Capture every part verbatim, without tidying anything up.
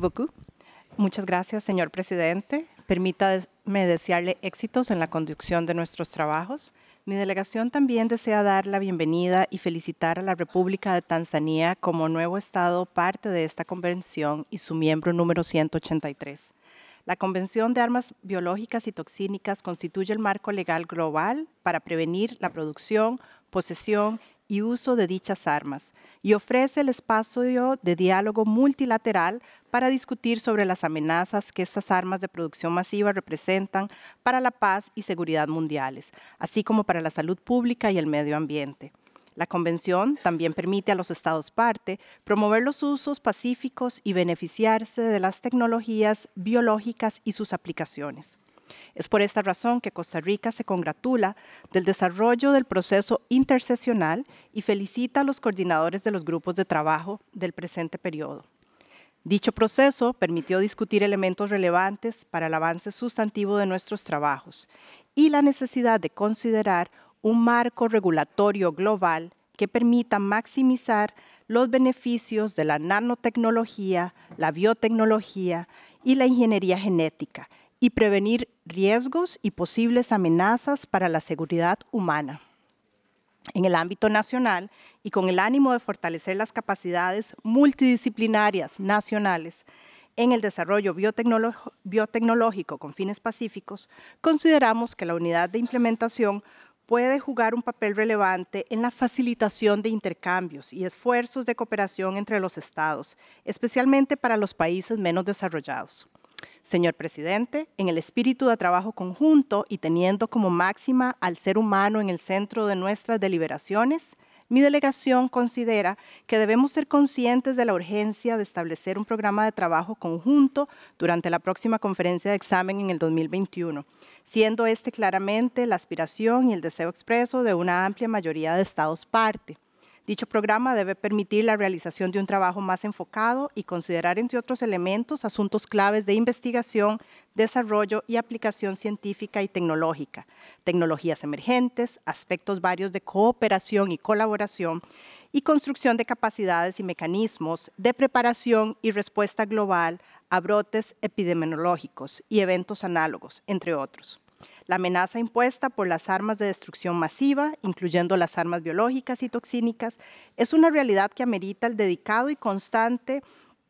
beaucoup. Muchas gracias, señor presidente. Permítame desearle éxitos en la conducción de nuestros trabajos. Mi delegación también desea dar la bienvenida y felicitar a la República de Tanzania como nuevo Estado parte de esta convención y su miembro número ciento ochenta y tres. La Convención de Armas Biológicas y Toxínicas constituye el marco legal global para prevenir la producción, posesión y uso de dichas armas y ofrece el espacio de diálogo multilateral para discutir sobre las amenazas que estas armas de producción masiva representan para la paz y seguridad mundiales, así como para la salud pública y el medio ambiente. La Convención también permite a los Estados parte promover los usos pacíficos y beneficiarse de las tecnologías biológicas y sus aplicaciones. Es por esta razón que Costa Rica se congratula del desarrollo del proceso interseccional y felicita a los coordinadores de los grupos de trabajo del presente periodo. Dicho proceso permitió discutir elementos relevantes para el avance sustantivo de nuestros trabajos y la necesidad de considerar un marco regulatorio global que permita maximizar los beneficios de la nanotecnología, la biotecnología y la ingeniería genética y prevenir riesgos y posibles amenazas para la seguridad humana. En el ámbito nacional y con el ánimo de fortalecer las capacidades multidisciplinarias nacionales en el desarrollo biotecnolo- biotecnológico con fines pacíficos, consideramos que la unidad de implementación puede jugar un papel relevante en la facilitación de intercambios y esfuerzos de cooperación entre los estados, especialmente para los países menos desarrollados. Señor presidente, en el espíritu de trabajo conjunto y teniendo como máxima al ser humano en el centro de nuestras deliberaciones, mi delegación considera que debemos ser conscientes de la urgencia de establecer un programa de trabajo conjunto durante la próxima conferencia de examen en el dos mil veintiuno, siendo este claramente la aspiración y el deseo expreso de una amplia mayoría de Estados parte. Dicho programa debe permitir la realización de un trabajo más enfocado y considerar, entre otros elementos, asuntos claves de investigación, desarrollo y aplicación científica y tecnológica, tecnologías emergentes, aspectos varios de cooperación y colaboración, y construcción de capacidades y mecanismos de preparación y respuesta global a brotes epidemiológicos y eventos análogos, entre otros. La amenaza impuesta por las armas de destrucción masiva, incluyendo las armas biológicas y toxínicas, es una realidad que amerita el dedicado y constante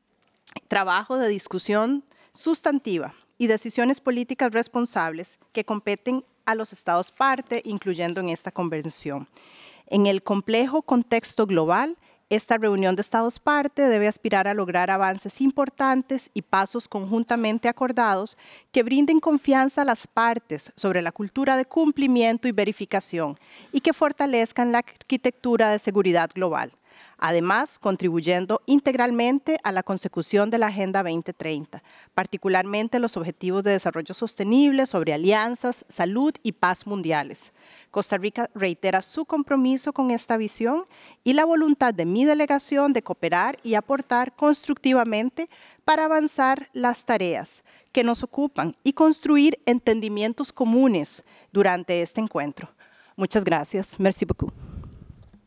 trabajo de discusión sustantiva y decisiones políticas responsables que competen a los Estados parte, incluyendo en esta convención. En el complejo contexto global, esta reunión de Estados parte debe aspirar a lograr avances importantes y pasos conjuntamente acordados que brinden confianza a las partes sobre la cultura de cumplimiento y verificación y que fortalezcan la arquitectura de seguridad global. Además, contribuyendo integralmente a la consecución de la Agenda veinte treinta, particularmente los Objetivos de Desarrollo Sostenible sobre alianzas, salud y paz mundiales. Costa Rica reitera su compromiso con esta visión y la voluntad de mi delegación de cooperar y aportar constructivamente para avanzar las tareas que nos ocupan y construir entendimientos comunes durante este encuentro. Muchas gracias. Merci beaucoup.